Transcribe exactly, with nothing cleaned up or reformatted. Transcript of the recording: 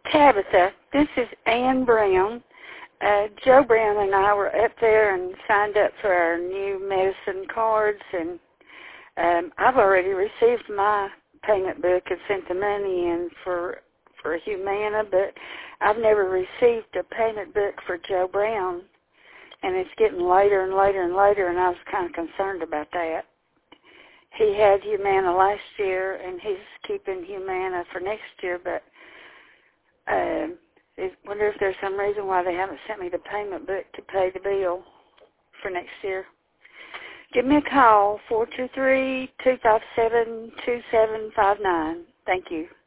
Tabitha, this is Ann Brown. Uh, Joe Brown and I were up there and signed up for our new medicine cards, and um, I've already received my payment book and sent the money in for for Humana, but I've never received a payment book for Joe Brown, and it's getting later and later and later, and I was kind of concerned about that. He had Humana last year, and he's keeping Humana for next year, but I uh, wonder if there's some reason why they haven't sent me the payment book to pay the bill for next year. Give me a call, four two three, two five seven, two seven five nine. Thank you.